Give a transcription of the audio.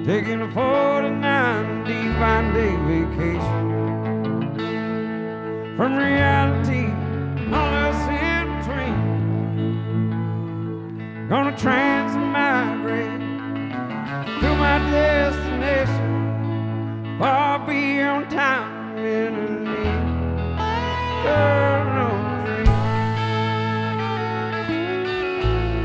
taking a 49 divine day vacation from reality, all else in between. Gonna transmigrate to my destination, far beyond time